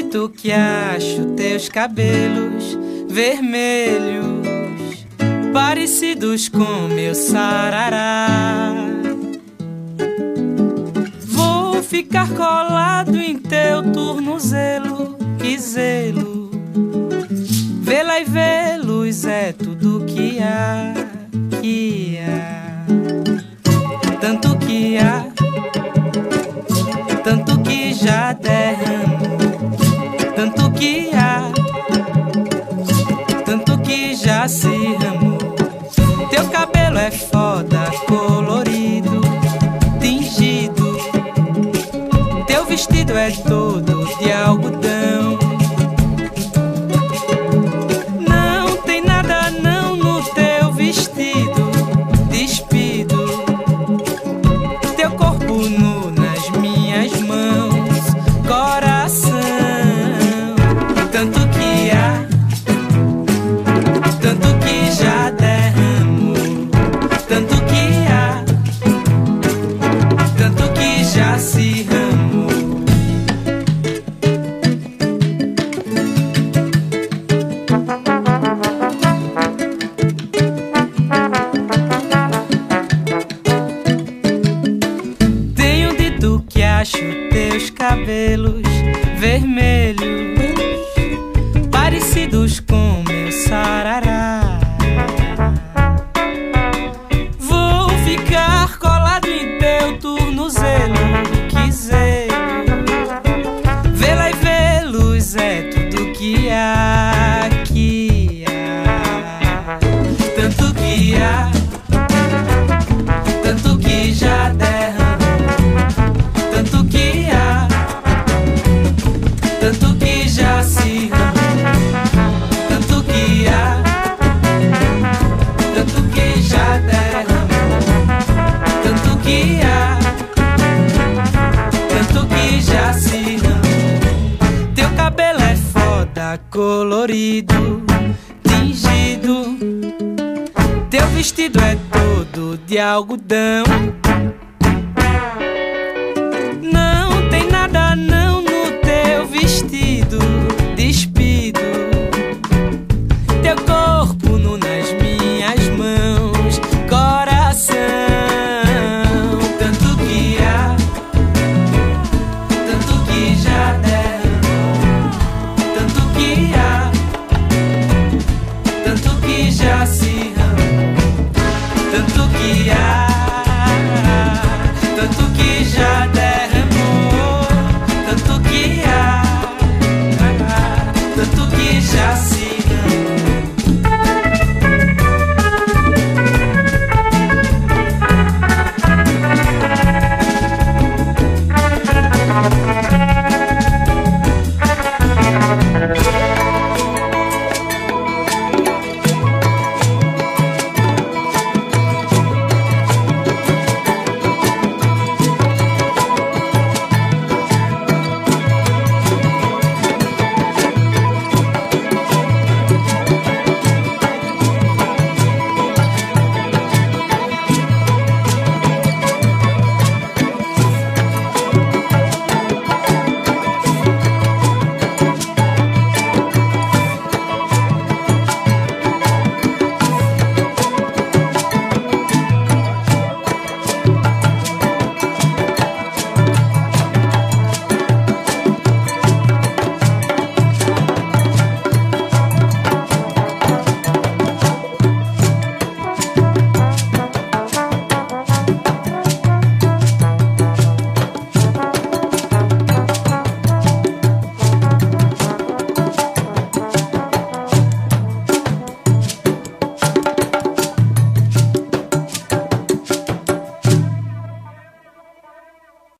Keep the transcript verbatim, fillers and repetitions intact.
dito que acho teus cabelos vermelhos parecidos com meu sarará. Vou ficar colado em teu tornozelo, que zelo. Vê-la e vê-los é tudo que há, que há. Tanto que há, tanto que já derramo, tanto que há, tanto que já se ramou. Teu cabelo é foda, colorido, tingido. Teu vestido é todo de algodão. Não tem nada não no teu vestido, despido. Teu corpo nu nas minhas mãos, coração. Tanto que há, tanto que já derramo, tanto que há, tanto que já se ramou. Tenho dito que acho teus cabelos vermelhos parecidos com meu sarará. Vou ficar colado em teu tornozelo, que zelo. Vê-la e vê-los é tudo que há, que há. Tanto que há, tanto que já derramou, tanto que há, tanto que já se ramou. Tanto que há, tanto que já derramou, tanto que há, tanto que já se ramou. Teu cabelo é foda, colorido, tingido. Teu vestido é todo de algodão.